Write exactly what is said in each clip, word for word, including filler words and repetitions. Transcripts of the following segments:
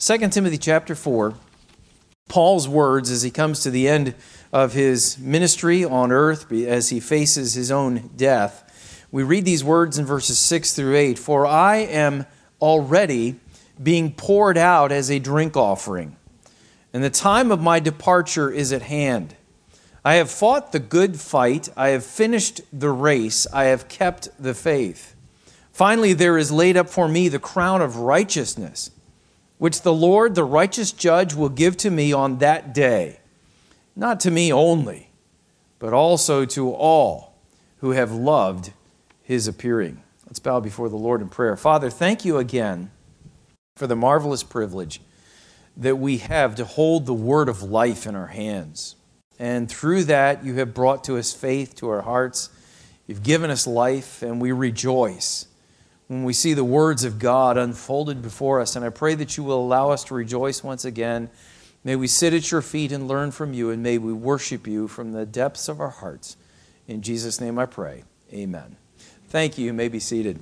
Second Timothy chapter four, Paul's words as he comes to the end of his ministry on earth, as he faces his own death. We read these words in verses six through eight. For I am already being poured out as a drink offering, and the time of my departure is at hand. I have fought the good fight. I have finished the race. I have kept the faith. Finally, there is laid up for me the crown of righteousness, which the Lord, the righteous judge, will give to me on that day. Not to me only, but also to all who have loved his appearing. Let's bow before the Lord in prayer. Father, thank you again for the marvelous privilege that we have to hold the word of life in our hands. And through that, you have brought to us faith to our hearts. You've given us life, and we rejoice when we see the words of God unfolded before us. And I pray that you will allow us to rejoice once again. May we sit at your feet and learn from you, and may we worship you from the depths of our hearts. In Jesus' name I pray. Amen. Thank you. You may be seated.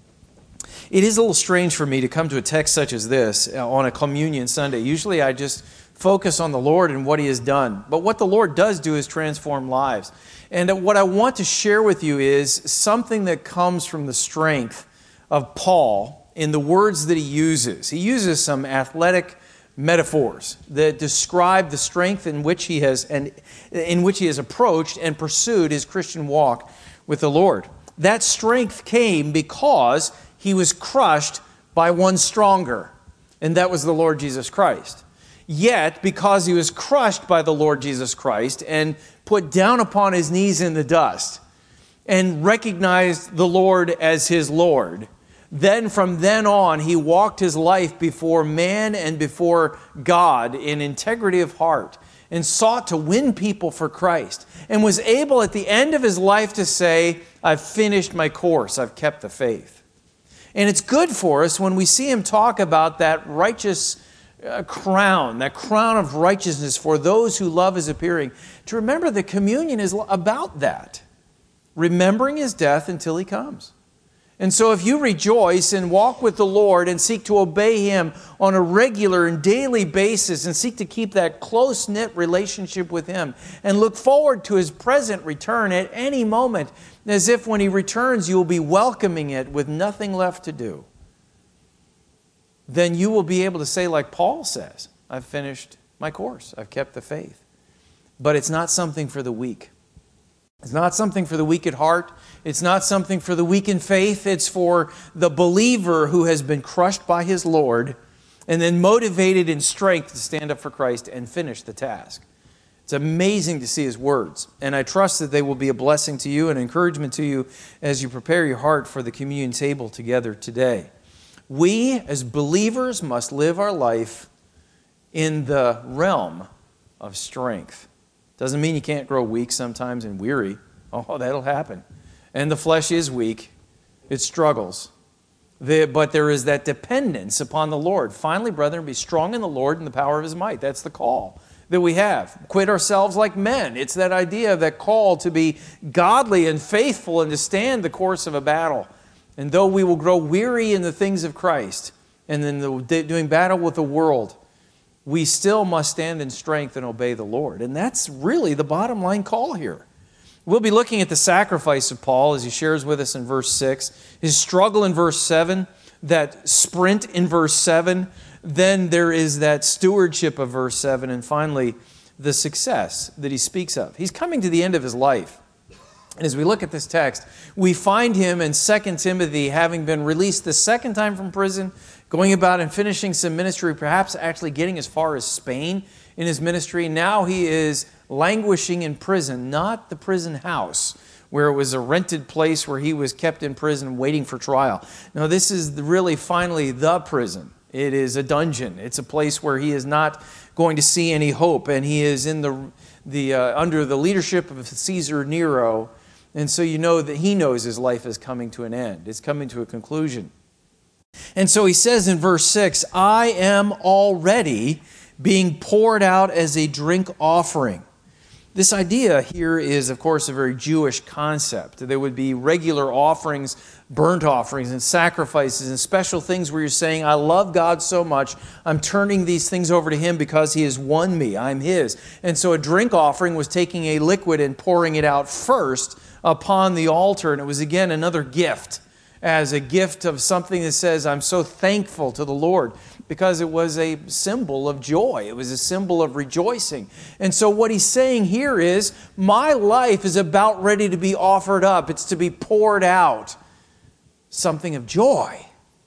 It is a little strange for me to come to a text such as this on a Communion Sunday. Usually I just focus on the Lord and what He has done. But what the Lord does do is transform lives. And what I want to share with you is something that comes from the strength of Paul in the words that he uses. He uses some athletic metaphors that describe the strength in which he has and in which he has approached and pursued his Christian walk with the Lord. That strength came because he was crushed by one stronger, and that was the Lord Jesus Christ. Yet, because he was crushed by the Lord Jesus Christ and put down upon his knees in the dust and recognized the Lord as his Lord, then from then on, he walked his life before man and before God in integrity of heart and sought to win people for Christ and was able at the end of his life to say, I've finished my course, I've kept the faith. And it's good for us when we see him talk about that righteous uh, crown, that crown of righteousness for those who love his appearing, to remember that communion is about that, remembering his death until he comes. And so if you rejoice and walk with the Lord and seek to obey Him on a regular and daily basis and seek to keep that close-knit relationship with Him and look forward to His present return at any moment, as if when He returns you will be welcoming it with nothing left to do, then you will be able to say like Paul says, I've finished my course, I've kept the faith. But it's not something for the weak. It's not something for the weak at heart. It's not something for the weak in faith. It's for the believer who has been crushed by his Lord and then motivated in strength to stand up for Christ and finish the task. It's amazing to see his words. And I trust that they will be a blessing to you and encouragement to you as you prepare your heart for the communion table together today. We, as believers, must live our life in the realm of strength. Doesn't mean you can't grow weak sometimes and weary. Oh, that'll happen. And the flesh is weak. It struggles. But there is that dependence upon the Lord. Finally, brethren, be strong in the Lord and the power of His might. That's the call that we have. Quit ourselves like men. It's that idea of that call to be godly and faithful and to stand the course of a battle. And though we will grow weary in the things of Christ and in the, doing battle with the world, we still must stand in strength and obey the Lord. And that's really the bottom line call here. We'll be looking at the sacrifice of Paul as he shares with us in verse six, his struggle in verse seven, that sprint in verse seven, then there is that stewardship of verse seven, and finally the success that he speaks of. He's coming to the end of his life. And as we look at this text, we find him in Second Timothy having been released the second time from prison, going about and finishing some ministry, perhaps actually getting as far as Spain in his ministry. Now he is languishing in prison, not the prison house, where it was a rented place where he was kept in prison waiting for trial. No, this is really finally the prison. It is a dungeon. It's a place where he is not going to see any hope, and he is in the the uh, under the leadership of Caesar Nero. And so you know that he knows his life is coming to an end. It's coming to a conclusion. And so he says in verse six, I am already being poured out as a drink offering. This idea here is, of course, a very Jewish concept. There would be regular offerings burnt offerings and sacrifices and special things where you're saying, I love God so much, I'm turning these things over to Him because He has won me, I'm His. And so a drink offering was taking a liquid and pouring it out first upon the altar, and it was again another gift, as a gift of something that says, I'm so thankful to the Lord, because it was a symbol of joy. It was a symbol of rejoicing. And so what he's saying here is, my life is about ready to be offered up. It's to be poured out. Something of joy,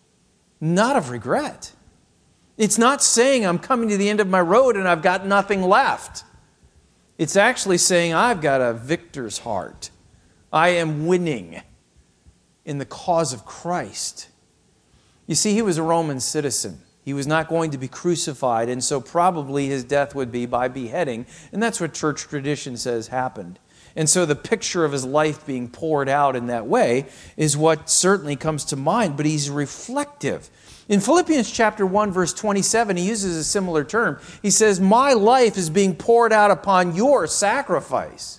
not of regret. It's not saying I'm coming to the end of my road and I've got nothing left. It's actually saying I've got a victor's heart. I am winning in the cause of Christ. You see, he was a Roman citizen. He was not going to be crucified, and so probably his death would be by beheading, and that's what church tradition says happened. And so the picture of his life being poured out in that way is what certainly comes to mind, but he's reflective. In Philippians chapter one, verse twenty-seven, he uses a similar term. He says, my life is being poured out upon your sacrifice.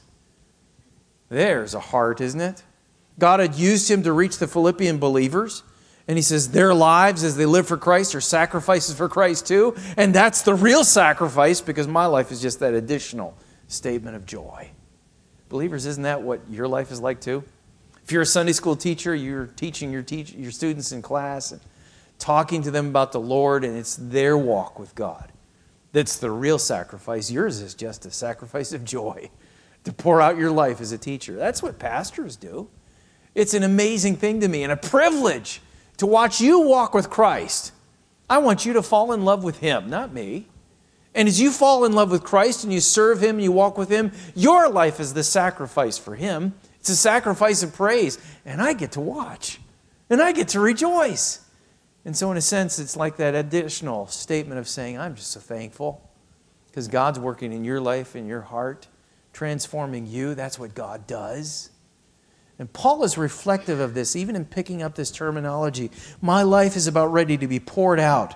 There's a heart, isn't it? God had used him to reach the Philippian believers. And he says their lives as they live for Christ are sacrifices for Christ too. And that's the real sacrifice, because my life is just that additional statement of joy. Believers, isn't that what your life is like too? If you're a Sunday school teacher, you're teaching your, teach, your students in class and talking to them about the Lord, and it's their walk with God. That's the real sacrifice. Yours is just a sacrifice of joy to pour out your life as a teacher. That's what pastors do. It's an amazing thing to me and a privilege to watch you walk with Christ. I want you to fall in love with Him, not me. And as you fall in love with Christ and you serve Him, you walk with Him, your life is the sacrifice for Him. It's a sacrifice of praise. And I get to watch. And I get to rejoice. And so in a sense, it's like that additional statement of saying, I'm just so thankful because God's working in your life, in your heart, transforming you. That's what God does. And Paul is reflective of this, even in picking up this terminology. My life is about ready to be poured out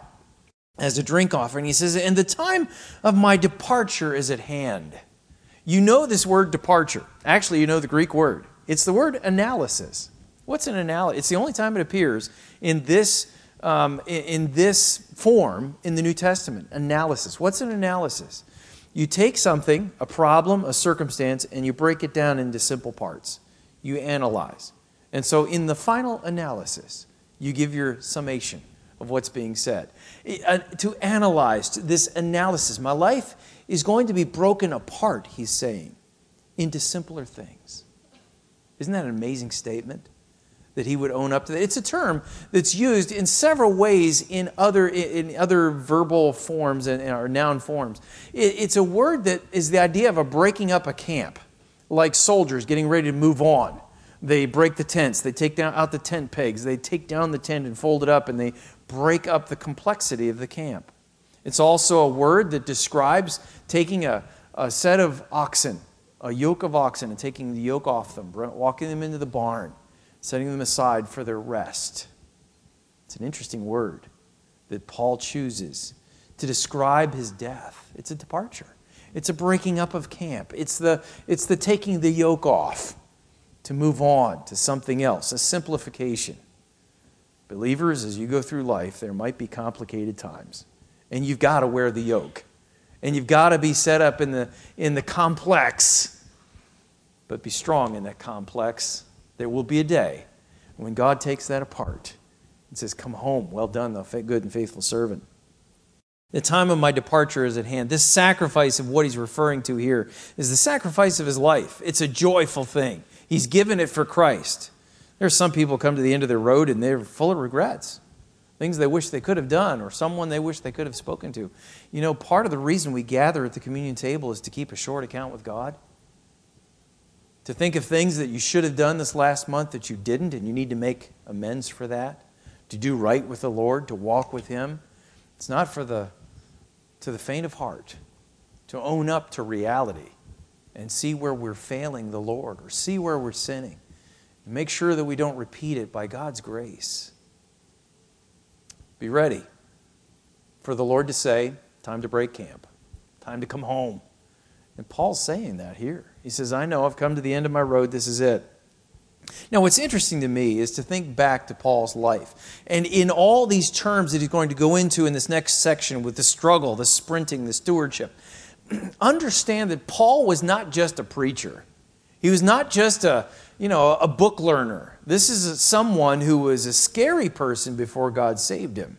as a drink offering. He says, and the time of my departure is at hand. You know this word departure. Actually, you know the Greek word. It's the word analysis. What's an analysis? It's the only time it appears in this, um, in this form in the New Testament. Analysis. What's an analysis? You take something, a problem, a circumstance, and you break it down into simple parts. You analyze. And so in the final analysis, you give your summation of what's being said. Uh, to analyze, this analysis, my life is going to be broken apart, he's saying, into simpler things. Isn't that an amazing statement? That he would own up to that. It's a term that's used in several ways in other, in other verbal forms and or noun forms. It, it's a word that is the idea of a breaking up a camp. Like soldiers getting ready to move on. They break the tents. They take down out the tent pegs. They take down the tent and fold it up, and they break up the complexity of the camp. It's also a word that describes taking a, a set of oxen, a yoke of oxen, and taking the yoke off them, walking them into the barn, setting them aside for their rest. It's an interesting word that Paul chooses to describe his death. It's a departure. It's a breaking up of camp. It's the, it's the taking the yoke off to move on to something else, a simplification. Believers, as you go through life, there might be complicated times. And you've got to wear the yoke. And you've got to be set up in the, in the complex. But be strong in that complex. There will be a day when God takes that apart and says, come home, well done, thou good and faithful servant. The time of my departure is at hand. This sacrifice of what he's referring to here is the sacrifice of his life. It's a joyful thing. He's given it for Christ. There's some people come to the end of their road and they're full of regrets. Things they wish they could have done or someone they wish they could have spoken to. You know, part of the reason we gather at the communion table is to keep a short account with God. To think of things that you should have done this last month that you didn't, and you need to make amends for that. To do right with the Lord, to walk with Him. It's not for the to the faint of heart, to own up to reality and see where we're failing the Lord or see where we're sinning. And make sure that we don't repeat it by God's grace. Be ready for the Lord to say, time to break camp, time to come home. And Paul's saying that here. He says, I know I've come to the end of my road, this is it. Now, what's interesting to me is to think back to Paul's life. And in all these terms that he's going to go into in this next section with the struggle, the sprinting, the stewardship, understand that Paul was not just a preacher. He was not just a, you know, a book learner. This is someone who was a scary person before God saved him.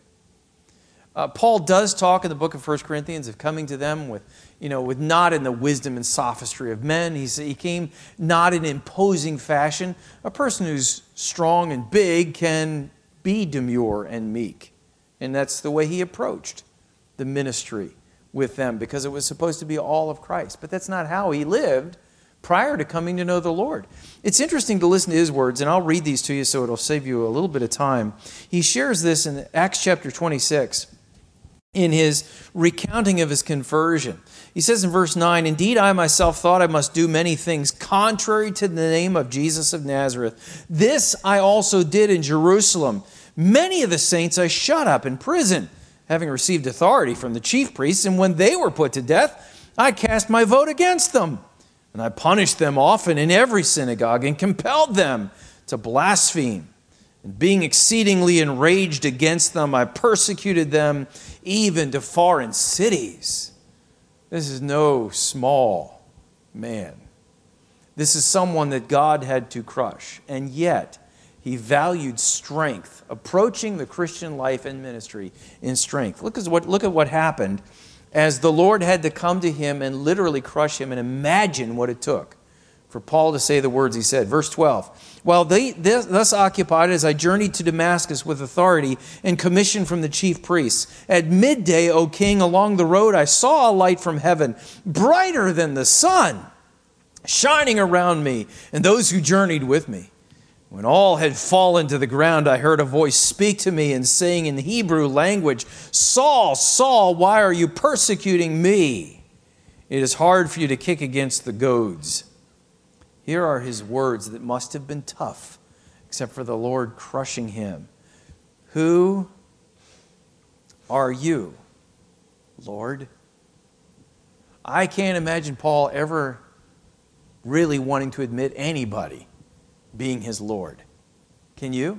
Uh, Paul does talk in the book of First Corinthians of coming to them with, you know, with not in the wisdom and sophistry of men. He, he came not in imposing fashion. A person who's strong and big can be demure and meek. And that's the way he approached the ministry with them, because it was supposed to be all of Christ. But that's not how he lived prior to coming to know the Lord. It's interesting to listen to his words, and I'll read these to you so it'll save you a little bit of time. He shares this in Acts chapter twenty-six. In his recounting of his conversion. He says in verse nine, "Indeed, I myself thought I must do many things contrary to the name of Jesus of Nazareth. This I also did in Jerusalem. Many of the saints I shut up in prison, having received authority from the chief priests, and when they were put to death, I cast my vote against them. And I punished them often in every synagogue and compelled them to blaspheme. And being exceedingly enraged against them, I persecuted them even to foreign cities." This is no small man. This is someone that God had to crush. And yet, he valued strength, approaching the Christian life and ministry in strength. Look at what, look at what happened as the Lord had to come to him and literally crush him, and imagine what it took for Paul to say the words he said. Verse twelve, "While they thus occupied, as I journeyed to Damascus with authority and commission from the chief priests, at midday, O king, along the road I saw a light from heaven, brighter than the sun, shining around me and those who journeyed with me. When all had fallen to the ground, I heard a voice speak to me and saying in the Hebrew language, 'Saul, Saul, why are you persecuting me? It is hard for you to kick against the goads.'" Here are his words that must have been tough, except for the Lord crushing him. "Who are you, Lord?" I can't imagine Paul ever really wanting to admit anybody being his Lord. Can you?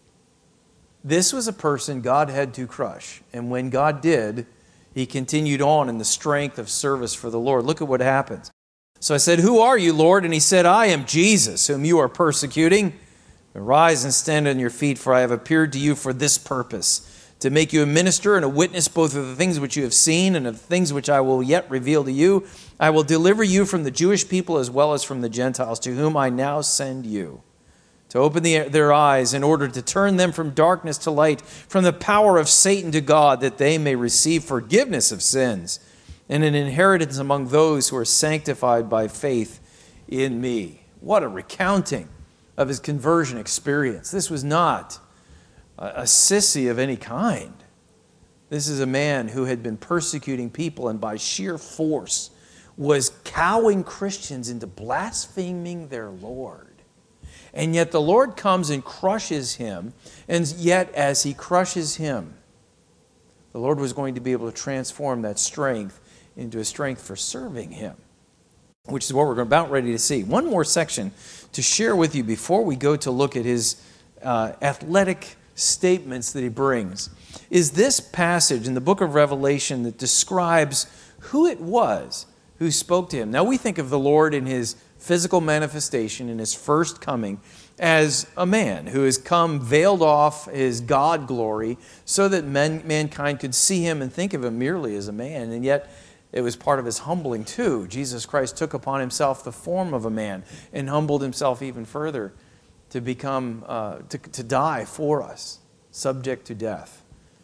This was a person God had to crush. And when God did, he continued on in the strength of service for the Lord. Look at what happens. "So I said, 'Who are you, Lord?' And he said, 'I am Jesus, whom you are persecuting. Arise and stand on your feet, for I have appeared to you for this purpose, to make you a minister and a witness both of the things which you have seen and of the things which I will yet reveal to you. I will deliver you from the Jewish people as well as from the Gentiles, to whom I now send you, to open the, their eyes in order to turn them from darkness to light, from the power of Satan to God, that they may receive forgiveness of sins and an inheritance among those who are sanctified by faith in me.'" What a recounting of his conversion experience. This was not a, a sissy of any kind. This is a man who had been persecuting people and by sheer force was cowing Christians into blaspheming their Lord. And yet the Lord comes and crushes him, and yet as he crushes him, the Lord was going to be able to transform that strength into a strength for serving him, which is what we're about ready to see. One more section to share with you before we go to look at his uh, athletic statements that he brings is this passage in the book of Revelation that describes who it was who spoke to him. Now we think of the Lord in his physical manifestation, in his first coming, as a man who has come veiled off his God glory so that men, mankind could see him and think of him merely as a man. And yet it was part of his humbling too. Jesus Christ took upon himself the form of a man and humbled himself even further to become, uh, to, to die for us, subject to death.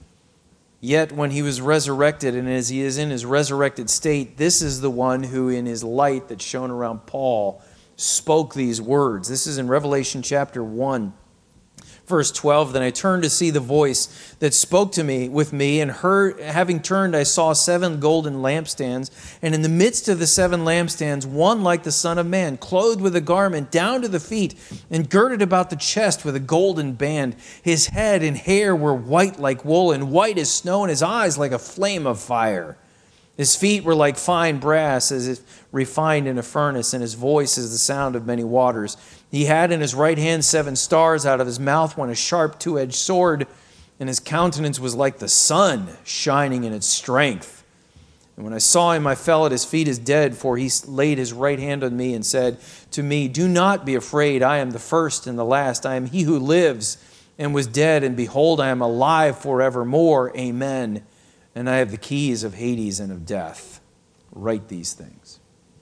Yet when he was resurrected, and as he is in his resurrected state, this is the one who in his light that shone around Paul spoke these words. This is in Revelation chapter one. Verse twelve, "Then I turned to see the voice that spoke to me with me, and heard, having turned, I saw seven golden lampstands, and in the midst of the seven lampstands, one like the Son of Man, clothed with a garment down to the feet, and girded about the chest with a golden band. His head and hair were white like wool, and white as snow, and his eyes like a flame of fire. His feet were like fine brass, as if refined in a furnace, and his voice is the sound of many waters. He had in his right hand seven stars. Out of his mouth went a sharp two-edged sword, and his countenance was like the sun shining in its strength. And when I saw him, I fell at his feet as dead, for he laid his right hand on me and said to me, "Do not be afraid. I am the first and the last. I am he who lives and was dead, and behold, I am alive forevermore. Amen. And I have the keys of Hades and of death. Write these things."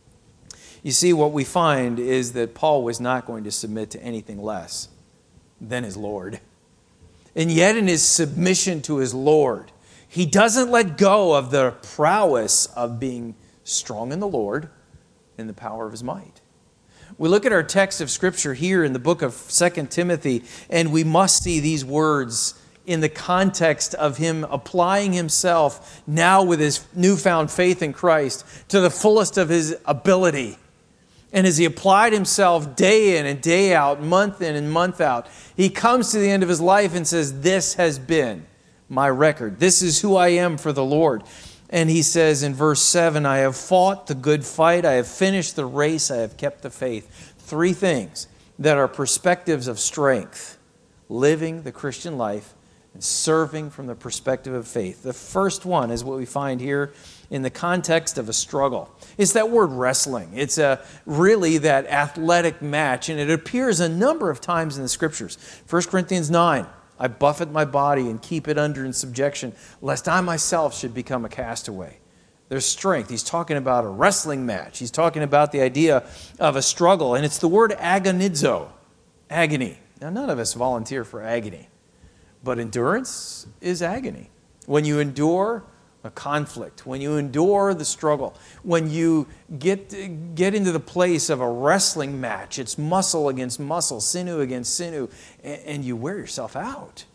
You see, what we find is that Paul was not going to submit to anything less than his Lord. And yet in his submission to his Lord, he doesn't let go of the prowess of being strong in the Lord and the power of his might. We look at our text of Scripture here in the book of Second Timothy, and we must see these words in the context of him applying himself now with his newfound faith in Christ to the fullest of his ability. And as he applied himself day in and day out, month in and month out, he comes to the end of his life and says, "This has been my record. This is who I am for the Lord." And he says in verse seven, "I have fought the good fight. I have finished the race. I have kept the faith." Three things that are perspectives of strength: living the Christian life and serving from the perspective of faith. The first one is what we find here in the context of a struggle. It's that word wrestling. It's a, really that athletic match, and it appears a number of times in the Scriptures. First Corinthians nine, "I buffet my body and keep it under in subjection, lest I myself should become a castaway." There's strength. He's talking about a wrestling match. He's talking about the idea of a struggle, and it's the word agonizo, agony. Now, none of us volunteer for agony, but endurance is agony. When you endure a conflict, when you endure the struggle, when you get, get into the place of a wrestling match, it's muscle against muscle, sinew against sinew, and, and you wear yourself out.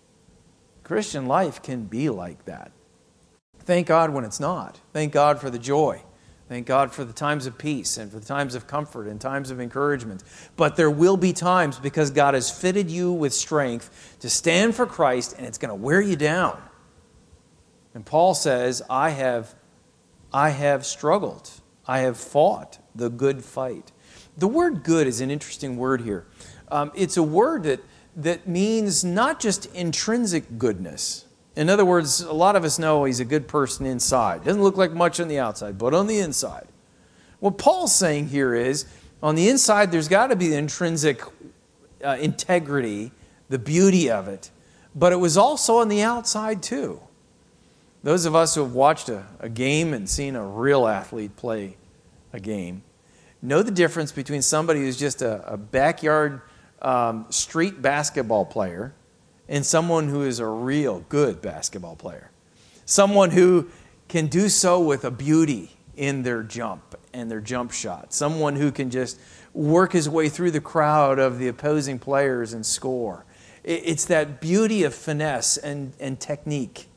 Christian life can be like that. Thank God when it's not. Thank God for the joy. Thank God for the times of peace and for the times of comfort and times of encouragement. But there will be times, because God has fitted you with strength to stand for Christ, and it's going to wear you down. And Paul says, I have, I have struggled. I have fought the good fight. The word good is an interesting word here. Um, it's a word that, that means not just intrinsic goodness. In other words, a lot of us know he's a good person inside. Doesn't look like much on the outside, but on the inside. What Paul's saying here is, on the inside, there's got to be the intrinsic uh, integrity, the beauty of it. But it was also on the outside too. Those of us who have watched a, a game and seen a real athlete play a game know the difference between somebody who's just a, a backyard um, street basketball player and someone who is a real good basketball player. Someone who can do so with a beauty in their jump and their jump shot. Someone who can just work his way through the crowd of the opposing players and score. It's that beauty of finesse and, and technique.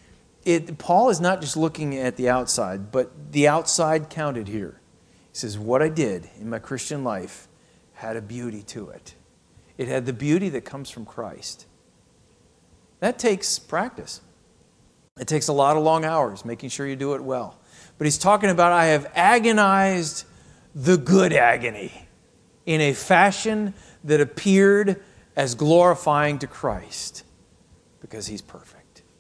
It, Paul is not just looking at the outside, but the outside counted here. He says, what I did in my Christian life had a beauty to it. It had the beauty that comes from Christ. That takes practice. It takes a lot of long hours, making sure you do it well. But he's talking about, I have agonized the good agony in a fashion that appeared as glorifying to Christ, because he's perfect.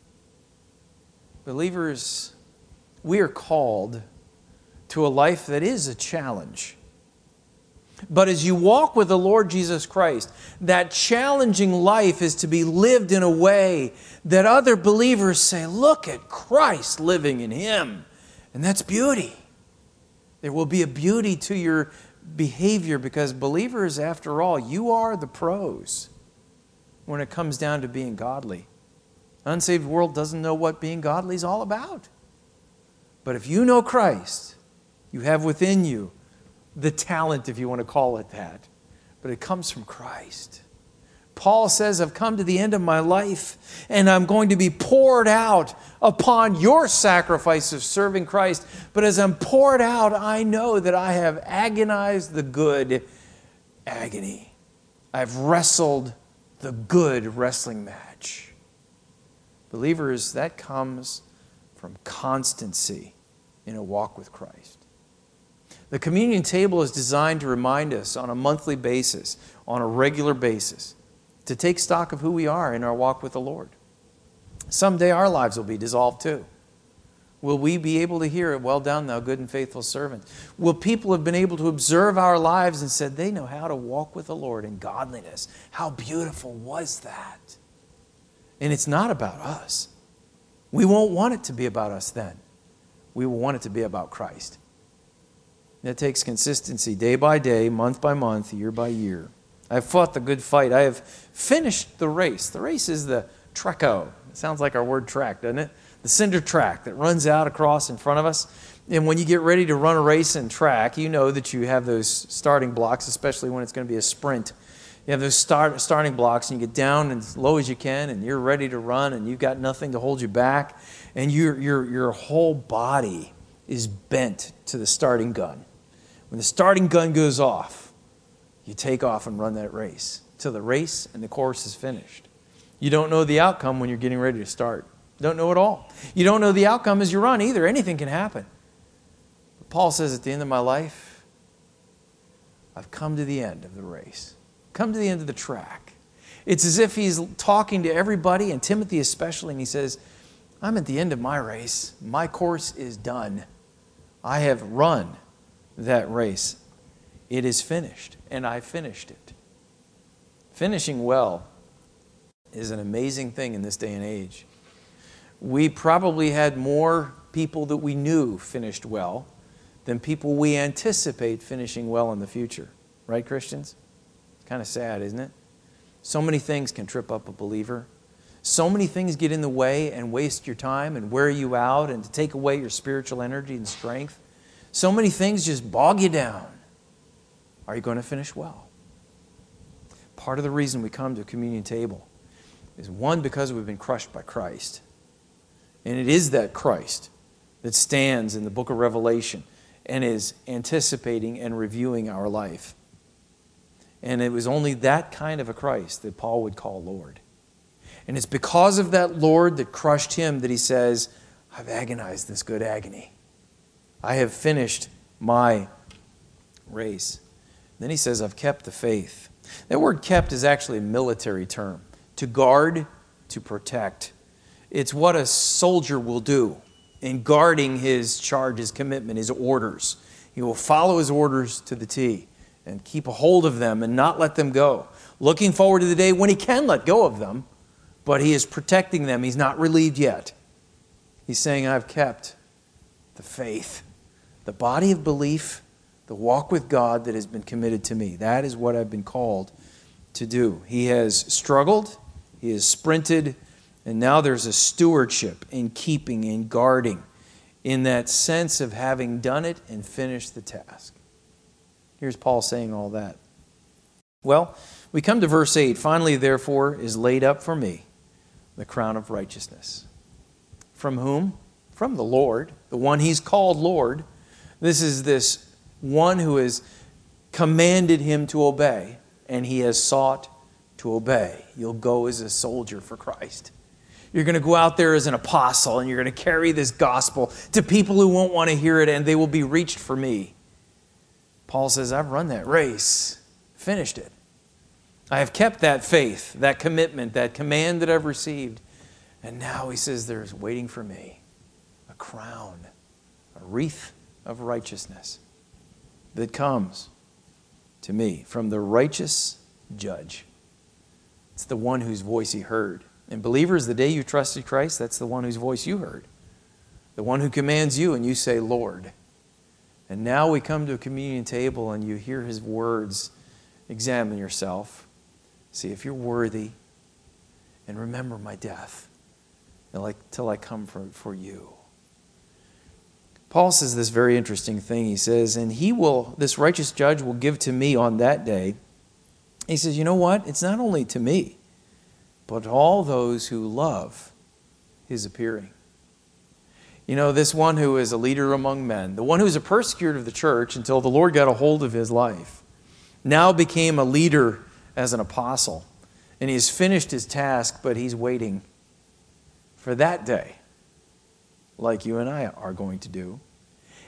Believers, we are called to a life that is a challenge. But as you walk with the Lord Jesus Christ, that challenging life is to be lived in a way that other believers say, look at Christ living in him. And that's beauty. There will be a beauty to your behavior, because believers, after all, you are the pros when it comes down to being godly. The unsaved world doesn't know what being godly is all about. But if you know Christ, you have within you the talent, if you want to call it that. But it comes from Christ. Paul says, I've come to the end of my life, and I'm going to be poured out upon your sacrifice of serving Christ. But as I'm poured out, I know that I have agonized the good agony. I've wrestled the good wrestling match. Believers, that comes from constancy in a walk with Christ. The communion table is designed to remind us on a monthly basis, on a regular basis, to take stock of who we are in our walk with the Lord. Someday our lives will be dissolved too. Will we be able to hear it? Well done, thou good and faithful servant. Will people have been able to observe our lives and said, they know how to walk with the Lord in godliness? How beautiful was that? And it's not about us. We won't want it to be about us then. We will want it to be about Christ. That takes consistency day by day, month by month, year by year. I have fought the good fight. I have finished the race. The race is the Treco. It sounds like our word track, doesn't it? The cinder track that runs out across in front of us. And when you get ready to run a race in track, you know that you have those starting blocks, especially when it's going to be a sprint. You have those start, starting blocks, and you get down as low as you can, and you're ready to run, and you've got nothing to hold you back. And your, your, your whole body is bent to the starting gun. When the starting gun goes off, you take off and run that race till the race and the course is finished. You don't know the outcome when you're getting ready to start. Don't know at all. You don't know the outcome as you run either. Anything can happen. But Paul says at the end of my life, I've come to the end of the race. Come to the end of the track. It's as if he's talking to everybody, and Timothy especially, and he says, I'm at the end of my race. My course is done. I have run that race. It is finished, and I finished it. Finishing well is an amazing thing in this day and age. We probably had more people that we knew finished well than people we anticipate finishing well in the future. Right, Christians? It's kind of sad, isn't it? So many things can trip up a believer. So many things get in the way and waste your time and wear you out and to take away your spiritual energy and strength. So many things just bog you down. Are you going to finish well? Part of the reason we come to a communion table is, one, because we've been crushed by Christ. And it is that Christ that stands in the book of Revelation and is anticipating and reviewing our life. And it was only that kind of a Christ that Paul would call Lord. And it's because of that Lord that crushed him that he says, I've agonized this good agony. I have finished my race. Then he says, I've kept the faith. That word kept is actually a military term. To guard, to protect. It's what a soldier will do in guarding his charge, his commitment, his orders. He will follow his orders to the T and keep a hold of them and not let them go. Looking forward to the day when he can let go of them, but he is protecting them. He's not relieved yet. He's saying, I've kept the faith, the body of belief, the walk with God that has been committed to me. That is what I've been called to do. He has struggled, he has sprinted, and now there's a stewardship in keeping, in guarding, in that sense of having done it and finished the task. Here's Paul saying all that. Well, we come to verse eight. Finally, therefore, is laid up for me the crown of righteousness. From whom? From the Lord, the one he's called Lord. This is this one who has commanded him to obey, and he has sought to obey. You'll go as a soldier for Christ. You're going to go out there as an apostle, and you're going to carry this gospel to people who won't want to hear it, and they will be reached for me. Paul says, I've run that race, finished it. I have kept that faith, that commitment, that command that I've received. And now he says there's waiting for me a crown, a wreath of righteousness that comes to me from the righteous judge. It's the one whose voice he heard. And believers, the day you trusted Christ, that's the one whose voice you heard. The one who commands you and you say, Lord. And now we come to a communion table and you hear his words. Examine yourself. See if you're worthy. And remember my death till I come for, for you. Paul says this very interesting thing. He says, and he will, this righteous judge will give to me on that day. He says, you know what? It's not only to me, but all those who love his appearing. You know, this one who is a leader among men, the one who was a persecutor of the church until the Lord got a hold of his life, now became a leader as an apostle. And he has finished his task, but he's waiting for that day, like you and I are going to do.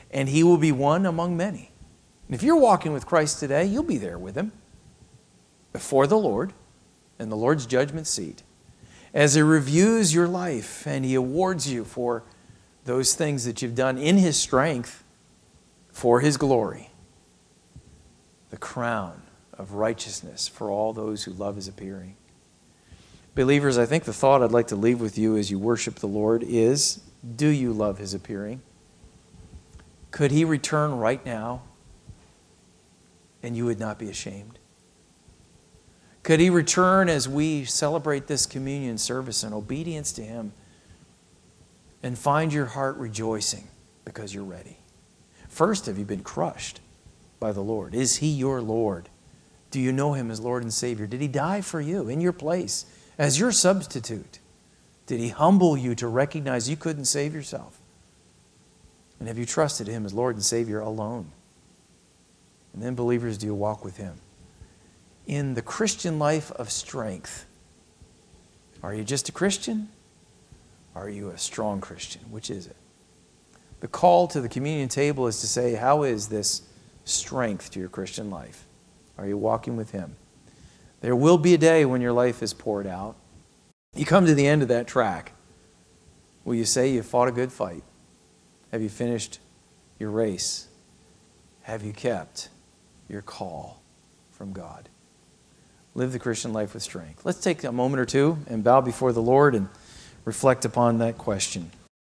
and he will be one among many. And if you're walking with Christ today, you'll be there with him before the Lord in the Lord's judgment seat as he reviews your life and he awards you for those things that you've done in his strength for his glory. The crown of righteousness for all those who love his appearing. Believers, I think the thought I'd like to leave with you as you worship the Lord is, do you love his appearing? Could he return right now and you would not be ashamed? Could he return as we celebrate this communion service in obedience to him and find your heart rejoicing because you're ready? First, have you been crushed by the Lord? Is he your Lord? Do you know him as Lord and Savior? Did he die for you in your place as your substitute? Did he humble you to recognize you couldn't save yourself? And have you trusted him as Lord and Savior alone? And then, believers, do you walk with him in the Christian life of strength? Are you just a Christian? Are you a strong Christian? Which is it? The call to the communion table is to say, how is this strength to your Christian life? Are you walking with him? There will be a day when your life is poured out. You come to the end of that track. Will you say you fought a good fight? Have you finished your race? Have you kept your call from God? Live the Christian life with strength. Let's take a moment or two and bow before the Lord and reflect upon that question.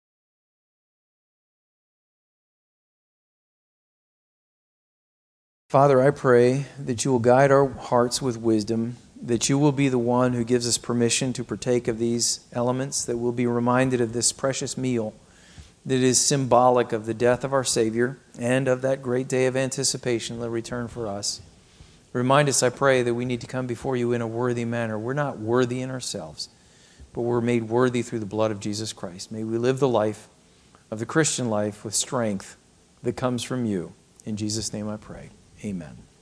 Father, I pray that you will guide our hearts with wisdom, that you will be the one who gives us permission to partake of these elements, that we'll be reminded of this precious meal that is symbolic of the death of our Savior and of that great day of anticipation, the return for us. Remind us, I pray, that we need to come before you in a worthy manner. We're not worthy in ourselves, but we're made worthy through the blood of Jesus Christ. May we live the life of the Christian life with strength that comes from you. In Jesus' name I pray. Amen.